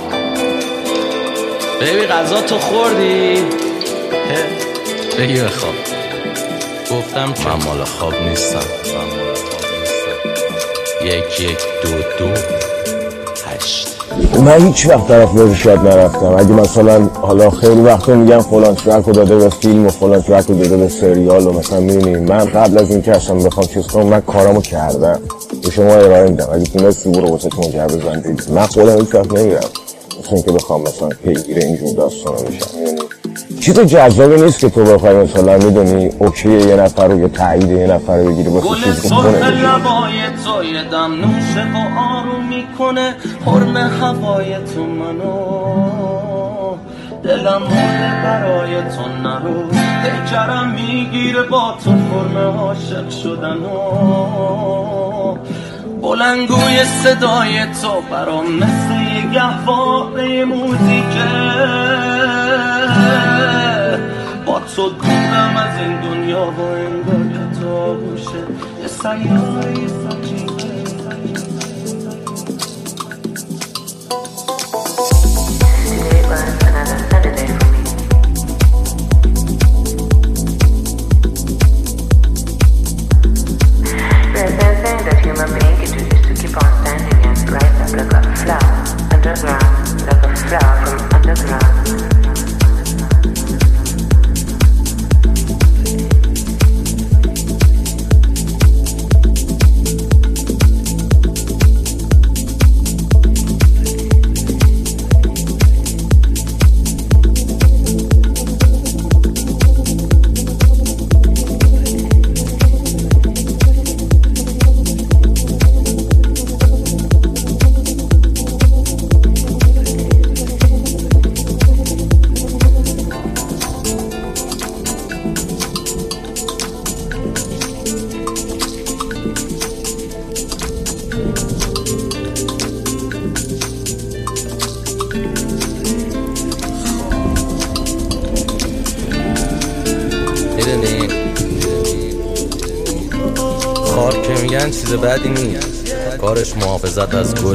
بیبی غذا تو خوردی؟ بگی بخواب. گفتم که من مال خواب نیستم، من مال خواب نیستم. یک یک دو دو هشت. من هیچ وقت طرف ارشاد نرفتم. اگه مثلا حالا خیلی وقتا میگن فلان ترک رو داده به فیلم و فلان ترک رو داده به سریال و مثلا میبینیم، من قبل از اینکه اصلا بخوام چیز کنم من کارامو کردم، به شما ارائه میدم. اگه تونستی برو واسه تو مجرد بزن. من خودم هیچ وقت نمیرم مثلا اینکه بخوام مثلا پیگیر اینجور داستانا بشم. چیز جذابی نیست که تو بخوای مثلا میدونی اوکی یه نفر رو یا تایید یه نفر رو بگیری بخواد چیز کنه. گل سرخ لبای تو یه دم نوشه و آروم میکنه، حرم هوای تو منو، دلم مونه برای تو نرو، پیکرم میگیره با تو فرم عاشق شدن و بلندگوی صدای تو برام مثل یه گهواره موزیکه، با تو دورم از این دنیا و انگار که تو آغوشه یه سیاره یه سجیده. خار که میگن چیز بدی نیست، کارش محافظت از گل،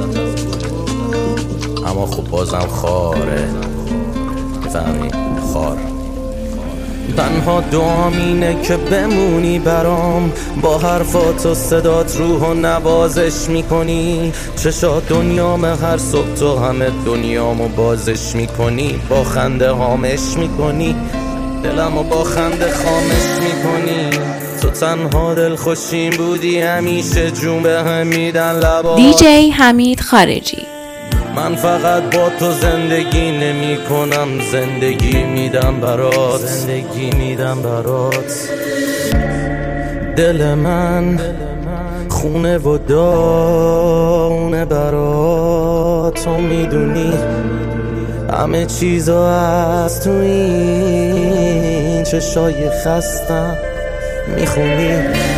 اما خب بازم خاره، میفهمی؟ خار. تنها دعام اینه که بمونی برام، با حرفات و صدات روح و نوازش میکنی، چشات دنیام هر صبح تو همه دنیامو بازش میکنی، با خنده هامش میکنی، دلمو با خنده خامش میکنی. تو تنها دل خوشیم بودی، همیشه جون به هم میدن لبات. دی جی حمید خارجی. من فقط با تو زندگی نمی کنم، زندگی میدم برات، زندگی میدم برات. دل من خونه و داونه برات، تو میدونی همه چیزا از تو این چشای خستم میخونی.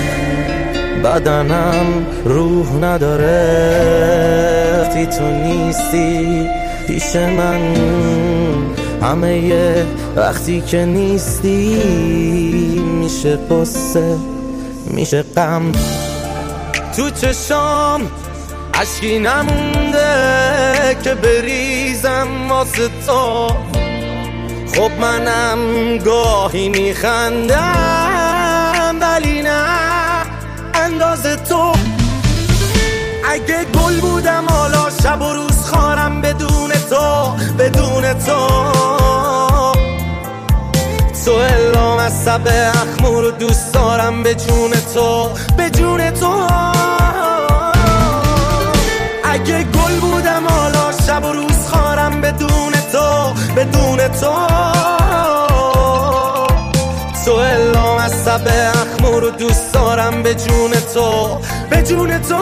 بدنم روح نداره وقتی تو نیستی پیش من، همه یه وقتی که نیستی میشه قصه میشه غم. تو چشام عشقی نمونده که بریزم واسه تو، خب منم گاهی میخندم ولی نه اندازه تو. اگه گل بودم حالا شب و روز خارم بدون تو، بدون تو تو الا مصب اخمور رو دوست دارم به جون تو، به جون تو. اگه گل بودم حالا شب و روز خارم بدون تو، بدون تو تو الا مصب اخمور رو دوست دارم به جون تو، به جون تو.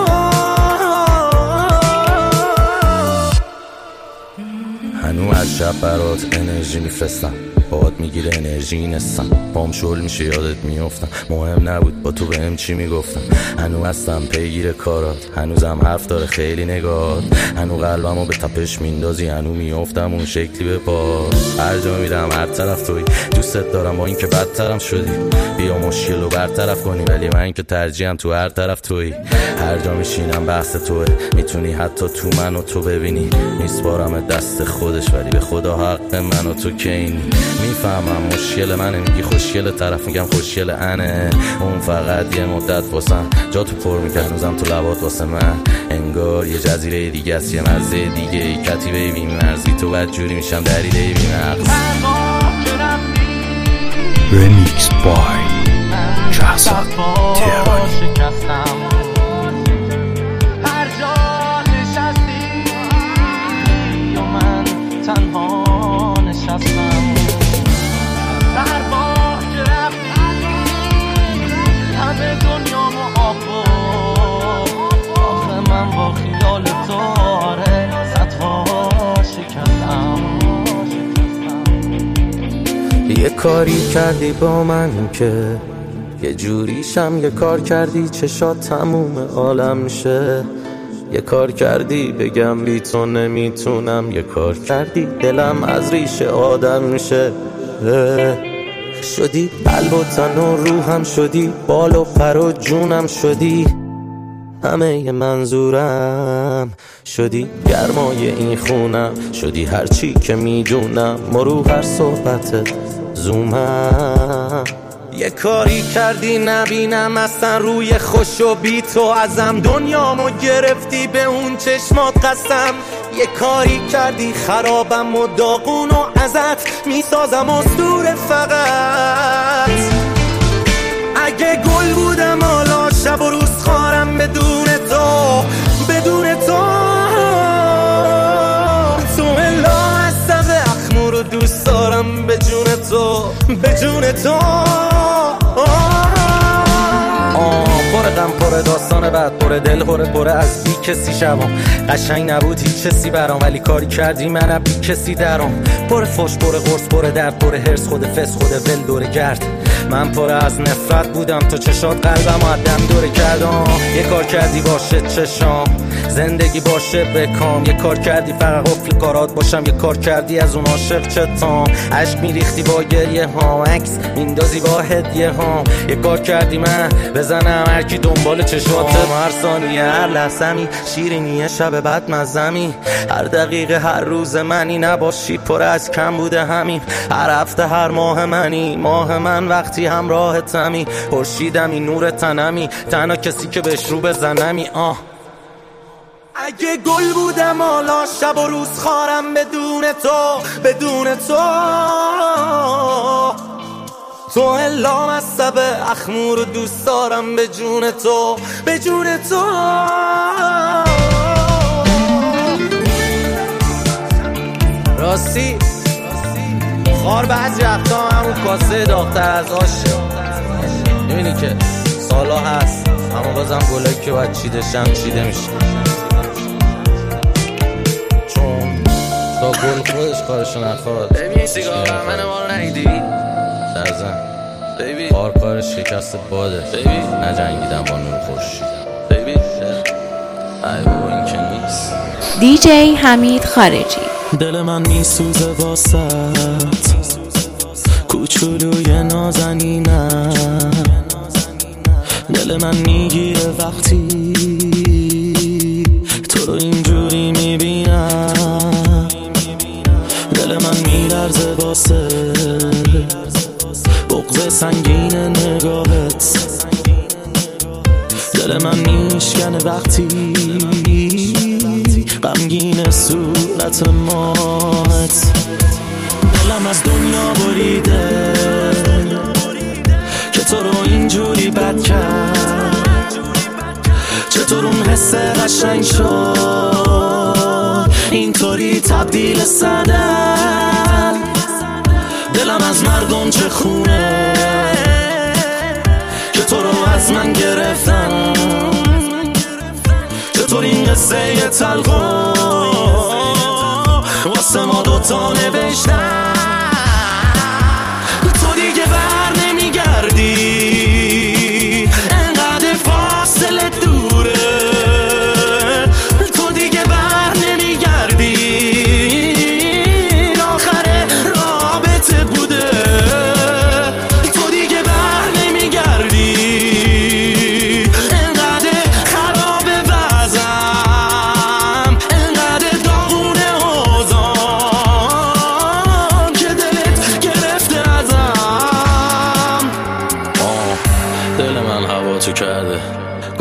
هنو از شب برات انرژی میفرستم، باهات میگیره انرژی نستم، پام شل میشه یادت میافتم. مهم نبود با تو بهم چی میگفتم، هنو هستم پیگیر کارات، هنوزم حرف داره خیلی نگات، هنو قلبمو به تپش میندازی، هنو میافتم اون شکلی به پا. هر جا میرم هر طرف توی، دوستت دارم با این که بدترم شدی، بیا مشکل رو برطرف کنی، ولی من که ترجیحم تو هر طرف توی. هر جا میشینم بحث توه، میتونی حتی تو منو تو ببینی، میسپارم دست خودش ولی به خدا حق من و تو که اینی. میفهمم مشکل منه، میگی خوشگل، طرف میگم خوشگل انه، اون فقط یه مدت واسم جا تو پر میکرد، هنوزم تو لبات واسه من انگار یه جزیره دیگه است، یه مرزه دیگه ای کتی بیبی مرزی تو بد جوری میشم دریده بی مغز. رمیکس بای جهزاد تهرانی. هر جا نشستی و من تنها نشستم، هر بار که رفتی همه دنیامو آب بود، آخه من با خیال تو آره صدها شکستم. یه کاری کردی با من که یه جوریشم، یه کار کردی چشات تموم عالم میشه، یه کار کردی بگم بی تو نمیتونم، یه کار کردی دلم از ریشه آدم میشه. شدی قلب و تن و روحم شدی، بال و پر و جونم شدی، همه ی منظورم شدی، گرمای این خونم شدی، هرچی که میدونم مرو هر صحبتت زومم. یه کاری کردی نبینم اصلا روی خوش و بی تو ازم، دنیامو گرفتی به اون چشمات قسم. یه کاری کردی خرابم و داغون و ازت میسازم اسطوره فقط. اگه گل بودم حالا شب و روز خارم بدون تو، بدون تو تو الا عصب اخمو رو دوست دارم، به جون تو، به جون تو. پر غم پر داستان بعد، پر دل پر پر از بی کسی شبام، قشنگ نبود هیچ کسی برام، ولی کاری کردی من بی کسی درام. پر فوش پر قرص پر درد پر هرس، خود فس خود ول دور گرد، من پر از نفرت بودم، تو چشات قلبم آدم دوره کردم. یه کار کردی باشه چشام، زندگی باشه بکام، یه کار کردی فقط قفل کارات باشم، یه کار کردی از اون عاشق چتام، عشق میریختی با گریه ها، عکس میندازی با هدیه ها. یه کار کردی من بزنم هر کی دنبال چشاتم، هر ثانیه هر لحظه‌می شیرینیه شب بعد مزمی، هر دقیقه هر روز منی نباشی پر از کم بوده همین، هر هفته هر ماه منی، ماه من وقتی همراه تمی، خورشیدمی نور تنمی، تنها کسی که بهش رو بزنمی. آه اگه گل بودم حالا شب و روز خارم بدون تو، بدون تو تو الا مصب اخمو رو دوست دارم، به جون تو، به جون تو. راستی خار بعضی وقتا همون کاسه داغ‌تر از آشه، میبینی که سالا هست اما بازم گلایی که باید چیده شم چیده میشه، چون تا گل خودش کارشو نخواد. ببین سیگار من ما رو نیدی در زن کار کارش شکست باده، نجنگیدم با نور خورشید. ببین ای بابا این که نیست. دیجی حمید خارجی. دل من میسوزه واسط کوچولوی نازنینم، دل من میگیره وقتی تو رو اینجوری میبینم، دل من میلرزه واسه بغض سنگین نگاهت، دل من میشکنه وقتی غمگین صورت ماهت، دلم از دنیا بریده که تو رو اینجوری بد کرد، چطور اون حس قشنگ شد اینطوری تبدیل صدم، دلم از مردم چه خونه که تو رو از من گرفتم، چطور این قصه تلخو واسه ما دوتا نوشتم.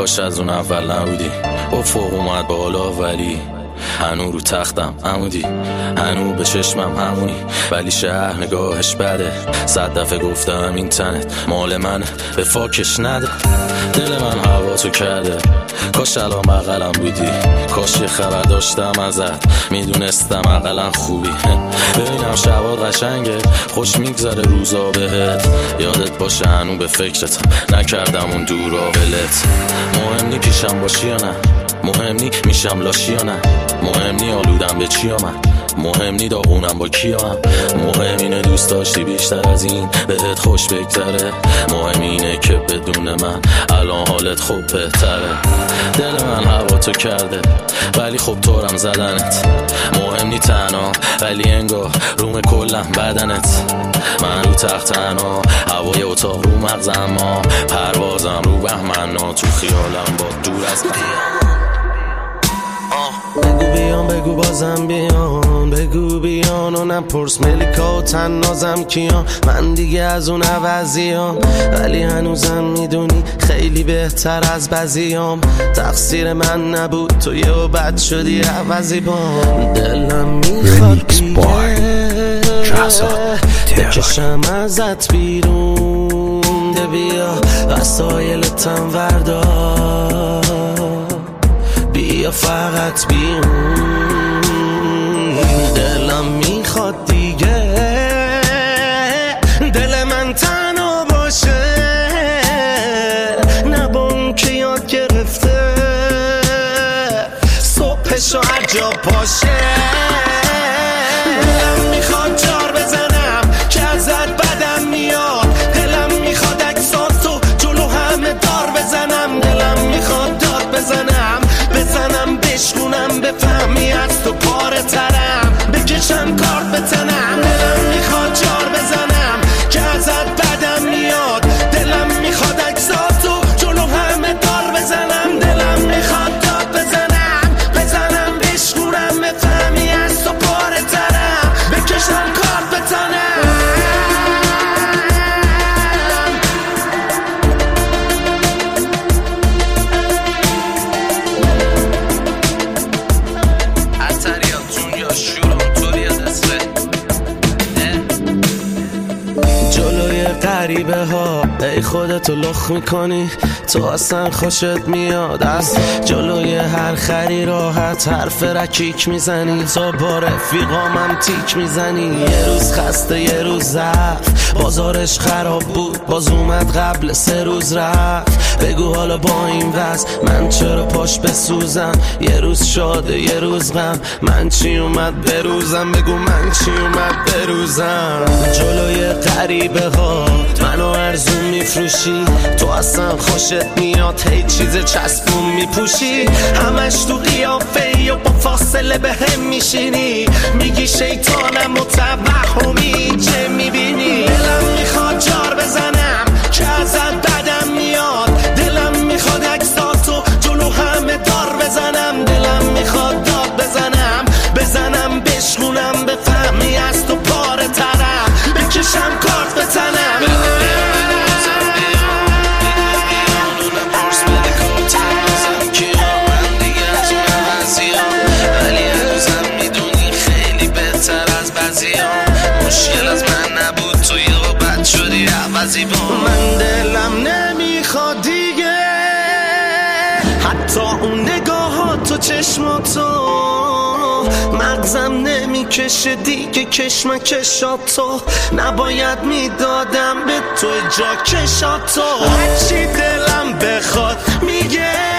کاش از اون اول نبودی. افق اومد بالا ولی هنو رو تختم عمودی، هنو به چشمم همونی، ولی شهر نگاهش بده. صد دفعه گفتم این تنت مال منه، به فاکش نده. دل من هوا تو کرده، کاش الان بغلم بودی، کاش یه خبر داشتم ازت، میدونستم اقلا خوبی. ببینم شبات قشنگه، خوش میگذره روزا بهت، یادت باشه هنو به فکرتم، نکردم اون دورا ولت. مهم نی پیشم باشی یا نه، مهم نی میشم لاشی یا نه، مهم نی آلودم به چی من، مهم نی داغونم با کیام، مهم اینه دوست داشتی بیشتر از این بهت خوش بگذره، مهم اینه که بدون من الان حالت خوب بهتره. دل من هوا تو کرده ولی خب طورم زدنت، مهم نی تنها ولی انگار روم کلم بدنت. من رو تخت تنها، هوای اتاق رو مغزم، ما پروازم رو بهمنا، تو خیالم با دور از بگو بیان بگو بازم بیان، بگو بیان و نپرس ملیکا و تن نازم کیان. من دیگه از اون عوضیام ولی هنوزم میدونی خیلی بهتر از بعضیام. تقصیر من نبود تو یه و بد شدی عوضی بام. دلم میخواد دیگه بکشم ازت بیرون، ده بیا وسایلتم وردار، بیا فقط بیرون. دلم میخواد دیگه دل من تنها باشه، نبون که یاد گرفته صبحشو هر جا پاشه. دلم میخواد جار بزنم که ازت بدم میاد، دلم میخواد عکساتو جلو همه دار بزنم، دلم میخواد داد بزنم بزنم بشکونم بفهمی از تو پاره ترم، بکشم کارت بتنم. دلم میخواد جار بزنم که ازت بدم میاد، دلم میخواد عکساتو جلو همه دار بزنم، دلم میخواد داد بزنم بزنم بشکونم بفهمی از تو پاره ترم، بکشم کارت بتنم. جلوی غریبه ها ای خودتو لخ میکنی، تو اصلا خوشت میاد از جلوی هر خری راحت حرف رکیک میزنی، تو با رفیقامم تیک میزنی. یه روز خسته یه روز ضعف، بازارش خراب بود باز اومد قبل سه روز رفت. بگو حالا با این وضع من چرا پاش بسوزم، یه روز شاده یه روز غم، من چی اومد بروزم، بگو من چی اومد بروزم. جلوی غریبه ها منو ارزون میفروشی، تو اصلا خوشت میاد هی چیز چسبون میپوشی، همش تو قیافه و با فاصله به هم میشینی، میگی شیطانم و توهمی چه میبینی. دلم میخواد جار بزنم که ازت بدم میاد، دلم میخواد عکساتو جلو همه دار بزنم، دلم میخواد داد بزنم بزنم بشکونم بفهمی از تو پاره ترم، بکشم کارت بتنم. مشکل از من نبود تو یه و بد شدی عوضی با من. دلم نمیخواد دیگه حتی اون نگاهات و چشماتو، مغزم نمیکشه دیگه کشمکشاتو، نباید میدادم به تو جا کشاتو. هرچی دلم بخواد میگه